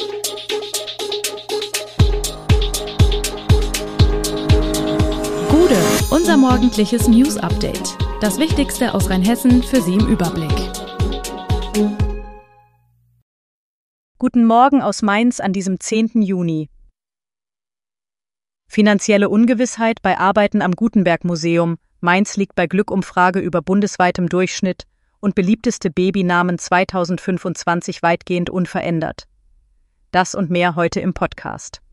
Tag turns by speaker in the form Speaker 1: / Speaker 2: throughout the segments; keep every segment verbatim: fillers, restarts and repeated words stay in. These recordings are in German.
Speaker 1: Gude, unser morgendliches News-Update. Das Wichtigste aus Rheinhessen für Sie im Überblick.
Speaker 2: Guten Morgen aus Mainz an diesem zehnten Juni. Finanzielle Ungewissheit bei Arbeiten am Gutenberg-Museum. Mainz liegt bei Glück-Umfrage über bundesweitem Durchschnitt und beliebteste Babynamen zweitausendfünfundzwanzig weitgehend unverändert. Das und mehr heute im Podcast.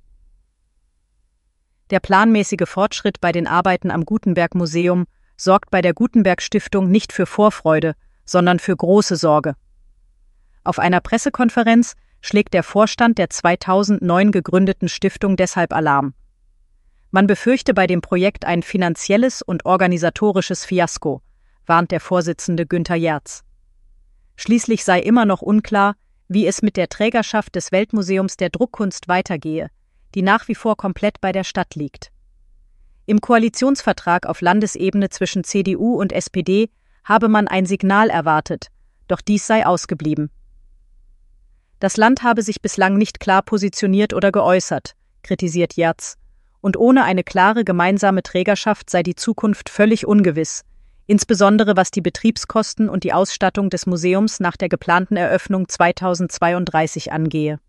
Speaker 2: Der planmäßige Fortschritt bei den Arbeiten am Gutenberg-Museum sorgt bei der Gutenberg-Stiftung nicht für Vorfreude, sondern für große Sorge. Auf einer Pressekonferenz schlägt der Vorstand der zweitausendneun gegründeten Stiftung deshalb Alarm. Man befürchte bei dem Projekt ein finanzielles und organisatorisches Fiasko, warnt der Vorsitzende Günther Jerz. Schließlich sei immer noch unklar, wie es mit der Trägerschaft des Weltmuseums der Druckkunst weitergehe, die nach wie vor komplett bei der Stadt liegt. Im Koalitionsvertrag auf Landesebene zwischen C D U und S P D habe man ein Signal erwartet, doch dies sei ausgeblieben. Das Land habe sich bislang nicht klar positioniert oder geäußert, kritisiert Jerz, und ohne eine klare gemeinsame Trägerschaft sei die Zukunft völlig ungewiss, insbesondere was die Betriebskosten und die Ausstattung des Museums nach der geplanten Eröffnung zweitausendzweiunddreißig angehe.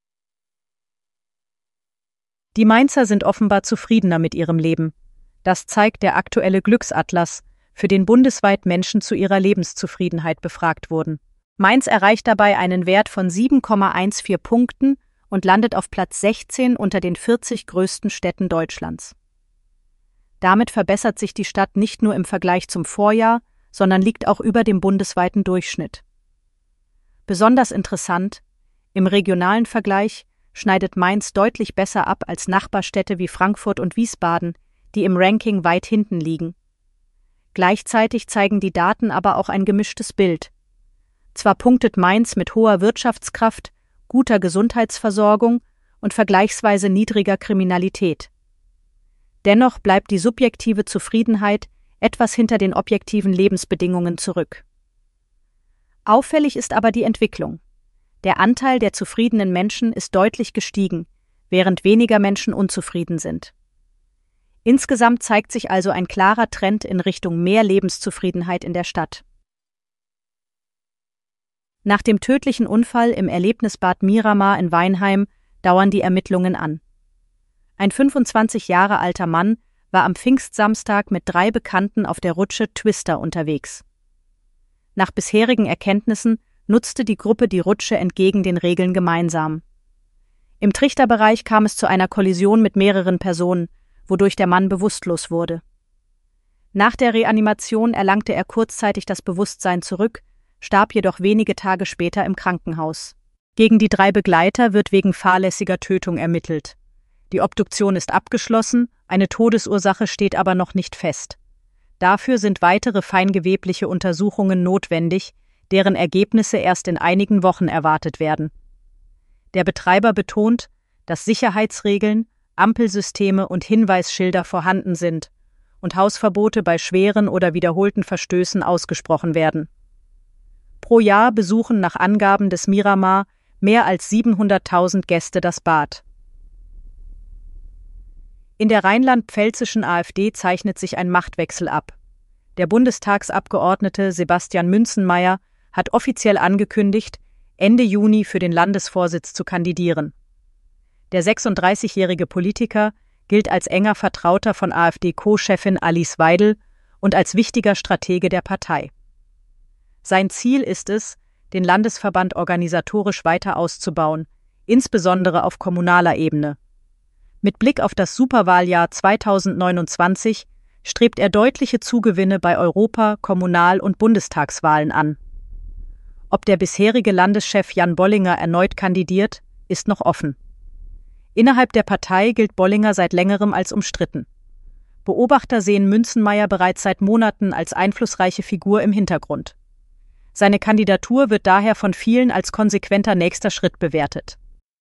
Speaker 2: Die Mainzer sind offenbar zufriedener mit ihrem Leben. Das zeigt der aktuelle Glücksatlas, für den bundesweit Menschen zu ihrer Lebenszufriedenheit befragt wurden. Mainz erreicht dabei einen Wert von sieben Komma vierzehn Punkten und landet auf Platz sechzehn unter den vierzig größten Städten Deutschlands. Damit verbessert sich die Stadt nicht nur im Vergleich zum Vorjahr, sondern liegt auch über dem bundesweiten Durchschnitt. Besonders interessant: Im regionalen Vergleich schneidet Mainz deutlich besser ab als Nachbarstädte wie Frankfurt und Wiesbaden, die im Ranking weit hinten liegen. Gleichzeitig zeigen die Daten aber auch ein gemischtes Bild. Zwar punktet Mainz mit hoher Wirtschaftskraft, guter Gesundheitsversorgung und vergleichsweise niedriger Kriminalität. Dennoch bleibt die subjektive Zufriedenheit etwas hinter den objektiven Lebensbedingungen zurück. Auffällig ist aber die Entwicklung. Der Anteil der zufriedenen Menschen ist deutlich gestiegen, während weniger Menschen unzufrieden sind. Insgesamt zeigt sich also ein klarer Trend in Richtung mehr Lebenszufriedenheit in der Stadt. Nach dem tödlichen Unfall im Erlebnisbad Miramar in Weinheim dauern die Ermittlungen an. Ein fünfundzwanzig Jahre alter Mann war am Pfingstsamstag mit drei Bekannten auf der Rutsche Twister unterwegs. Nach bisherigen Erkenntnissen nutzte die Gruppe die Rutsche entgegen den Regeln gemeinsam. Im Trichterbereich kam es zu einer Kollision mit mehreren Personen, wodurch der Mann bewusstlos wurde. Nach der Reanimation erlangte er kurzzeitig das Bewusstsein zurück, starb jedoch wenige Tage später im Krankenhaus. Gegen die drei Begleiter wird wegen fahrlässiger Tötung ermittelt. Die Obduktion ist abgeschlossen, eine Todesursache steht aber noch nicht fest. Dafür sind weitere feingewebliche Untersuchungen notwendig, deren Ergebnisse erst in einigen Wochen erwartet werden. Der Betreiber betont, dass Sicherheitsregeln, Ampelsysteme und Hinweisschilder vorhanden sind und Hausverbote bei schweren oder wiederholten Verstößen ausgesprochen werden. Pro Jahr besuchen nach Angaben des Miramar mehr als siebenhunderttausend Gäste das Bad. In der rheinland-pfälzischen AfD zeichnet sich ein Machtwechsel ab. Der Bundestagsabgeordnete Sebastian Münzenmaier hat offiziell angekündigt, Ende Juni für den Landesvorsitz zu kandidieren. Der sechsunddreißigjährige Politiker gilt als enger Vertrauter von AfD-Co-Chefin Alice Weidel und als wichtiger Stratege der Partei. Sein Ziel ist es, den Landesverband organisatorisch weiter auszubauen, insbesondere auf kommunaler Ebene. Mit Blick auf das Superwahljahr zweitausendneunundzwanzig strebt er deutliche Zugewinne bei Europa-, Kommunal- und Bundestagswahlen an. Ob der bisherige Landeschef Jan Bollinger erneut kandidiert, ist noch offen. Innerhalb der Partei gilt Bollinger seit längerem als umstritten. Beobachter sehen Münzenmaier bereits seit Monaten als einflussreiche Figur im Hintergrund. Seine Kandidatur wird daher von vielen als konsequenter nächster Schritt bewertet.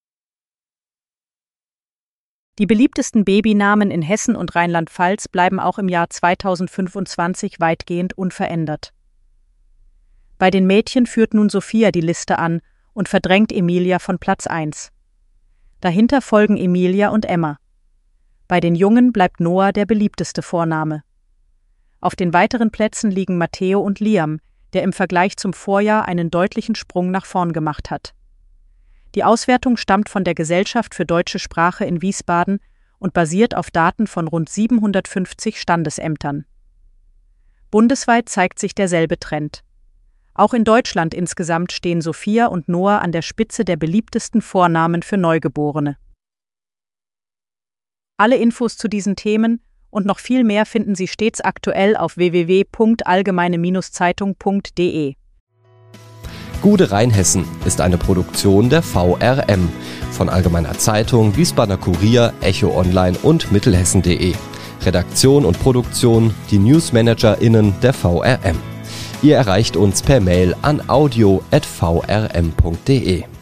Speaker 2: Die beliebtesten Babynamen in Hessen und Rheinland-Pfalz bleiben auch im Jahr zweitausendfünfundzwanzig weitgehend unverändert. Bei den Mädchen führt nun Sophia die Liste an und verdrängt Emilia von Platz eins. Dahinter folgen Emilia und Emma. Bei den Jungen bleibt Noah der beliebteste Vorname. Auf den weiteren Plätzen liegen Matteo und Liam, der im Vergleich zum Vorjahr einen deutlichen Sprung nach vorn gemacht hat. Die Auswertung stammt von der Gesellschaft für deutsche Sprache in Wiesbaden und basiert auf Daten von rund siebenhundertfünfzig Standesämtern. Bundesweit zeigt sich derselbe Trend. Auch in Deutschland insgesamt stehen Sophia und Noah an der Spitze der beliebtesten Vornamen für Neugeborene. Alle Infos zu diesen Themen und noch viel mehr finden Sie stets aktuell auf w w w punkt allgemeine Zeitung punkt d e.
Speaker 3: Gude Rheinhessen ist eine Produktion der V R M von Allgemeiner Zeitung, Wiesbadener Kurier, Echo Online und Mittelhessen punkt de. Redaktion und Produktion die NewsmanagerInnen der V R M. Ihr erreicht uns per Mail an audio at v r m punkt d e.